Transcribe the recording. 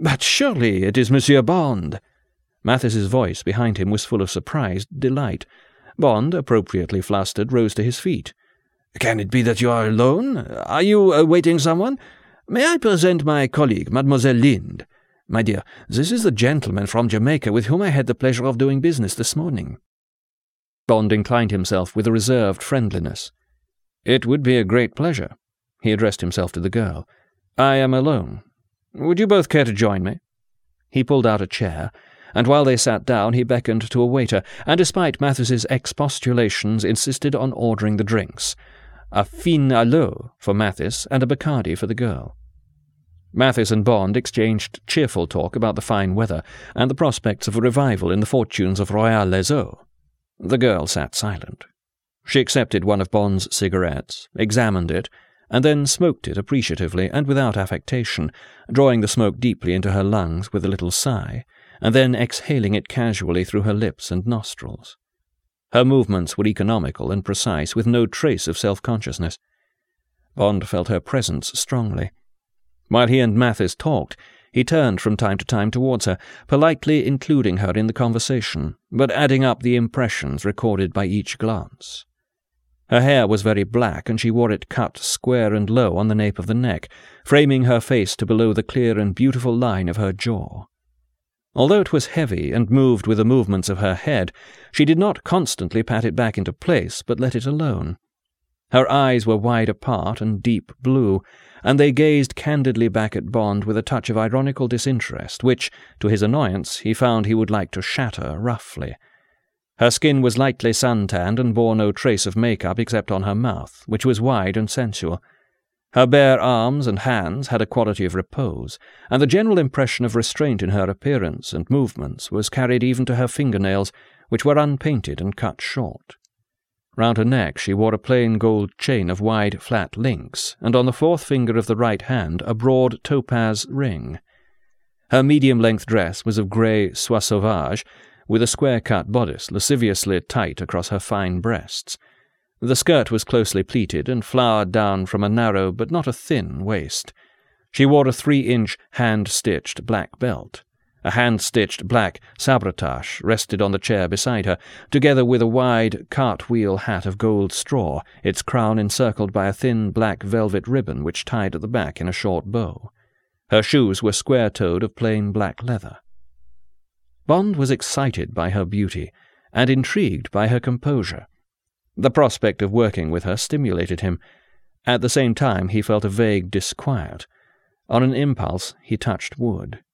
"But surely it is Monsieur Bond." Mathis's voice behind him was full of surprised delight. Bond, appropriately flustered, rose to his feet. "Can it be that you are alone? Are you awaiting someone? May I present my colleague, Mademoiselle Lind? My dear, this is the gentleman from Jamaica with whom I had the pleasure of doing business this morning." Bond inclined himself with a reserved friendliness. "It would be a great pleasure." He addressed himself to the girl. "I am alone. Would you both care to join me?" He pulled out a chair, and while they sat down he beckoned to a waiter, and despite Mathis's expostulations insisted on ordering the drinks, a fin à l'eau for Mathis and a Bacardi for the girl. Mathis and Bond exchanged cheerful talk about the fine weather and the prospects of a revival in the fortunes of Royal Les Eaux. The girl sat silent. She accepted one of Bond's cigarettes, examined it, and then smoked it appreciatively and without affectation, drawing the smoke deeply into her lungs with a little sigh, and then exhaling it casually through her lips and nostrils. Her movements were economical and precise, with no trace of self-consciousness. Bond felt her presence strongly. While he and Mathis talked, he turned from time to time towards her, politely including her in the conversation, but adding up the impressions recorded by each glance. Her hair was very black, and she wore it cut square and low on the nape of the neck, framing her face to below the clear and beautiful line of her jaw. Although it was heavy and moved with the movements of her head, she did not constantly pat it back into place, but let it alone. Her eyes were wide apart and deep blue, and they gazed candidly back at Bond with a touch of ironical disinterest, which, to his annoyance, he found he would like to shatter roughly. Her skin was lightly sun-tanned and bore no trace of makeup except on her mouth, which was wide and sensual. Her bare arms and hands had a quality of repose, and the general impression of restraint in her appearance and movements was carried even to her fingernails, which were unpainted and cut short. Round her neck she wore a plain gold chain of wide, flat links, and on the fourth finger of the right hand a broad topaz ring. Her medium-length dress was of grey soie sauvage, with a square-cut bodice lasciviously tight across her fine breasts. The skirt was closely pleated and flowered down from a narrow but not a thin waist. She wore a 3-inch hand-stitched black belt. A hand-stitched black sabretache rested on the chair beside her, together with a wide cartwheel hat of gold straw, its crown encircled by a thin black velvet ribbon which tied at the back in a short bow. Her shoes were square-toed of plain black leather. Bond was excited by her beauty, and intrigued by her composure. The prospect of working with her stimulated him. At the same time he felt a vague disquiet. On an impulse he touched wood.